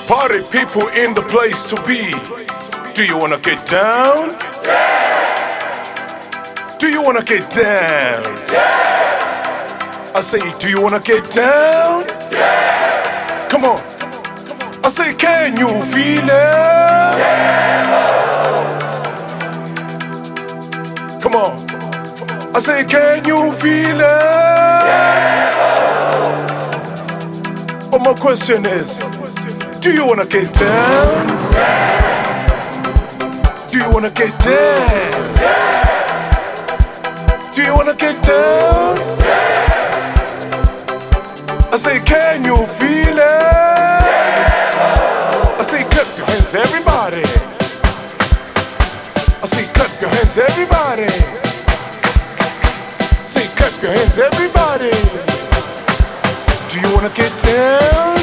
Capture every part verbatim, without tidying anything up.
Party people in the place to be. Do you wanna get down? Do you wanna get down? I say, do you wanna get down? Come on. I say, can you feel it? Come on. I say, can you feel it? But my question is, do you wanna get down? Do you wanna get down? Do you wanna get down? I say, can you feel it? I say, clap your hands, everybody. I say, clap your hands, everybody. Say, clap your hands, everybody. Do you wanna get down?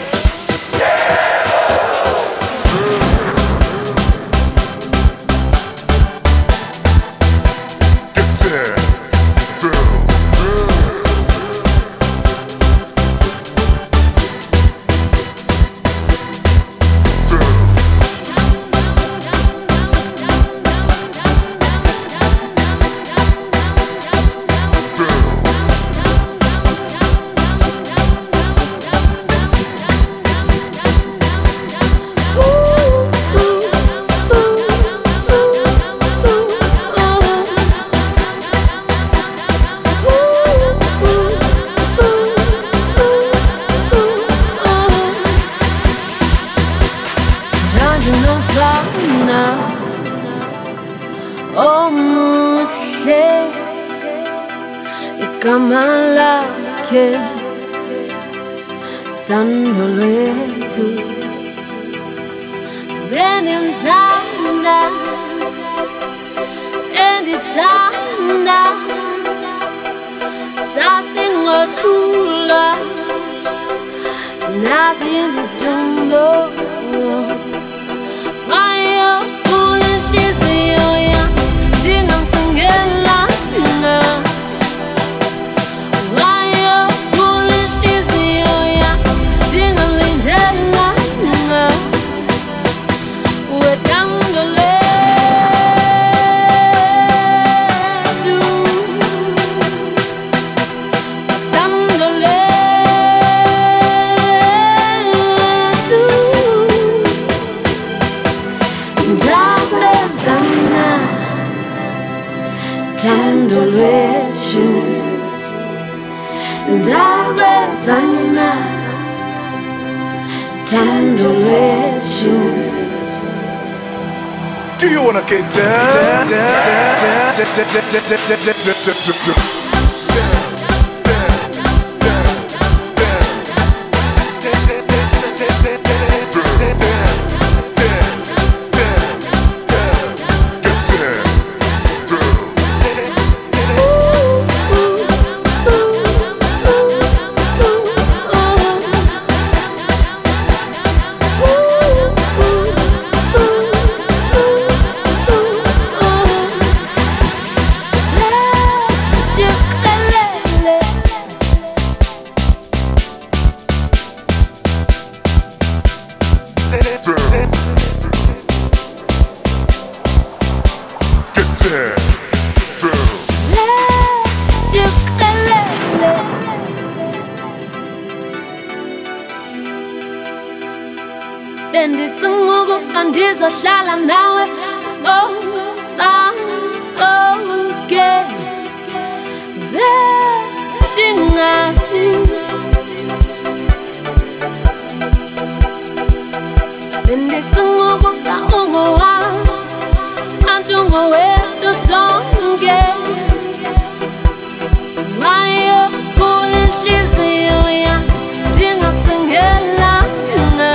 Dando lwetu benimthanda endithanda sasingohlulwa nazindidumbo mayo kulenhliziyo yam ndingamcingelanga Thando lwethu ndabezana Thando lwethu. Do you wanna get down? Bendicinguku andizohlala nawe oh ah okay bedingazi bendicinguku ka ungowa anjungowethu sonke mayo kulenhliziyo yam ndingacingelanga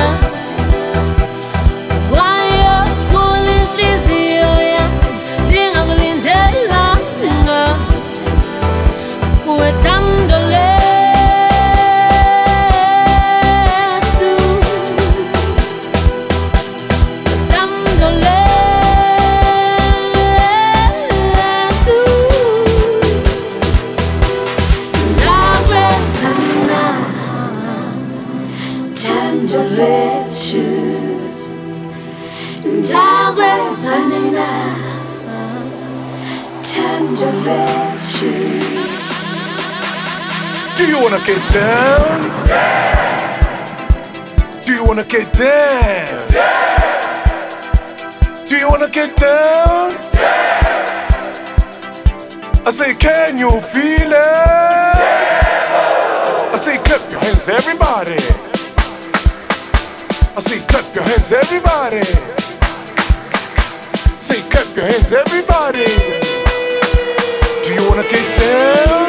Thando lwethu Thandolethu ndakwenzanina Thandolethu. Do you wanna get down? Do you wanna get down? Do you wanna get down? I say, can you feel it? I say, clap your hands, everybody. I say, clap your hands, everybody. Say, clap your hands, everybody. Do you wanna get down?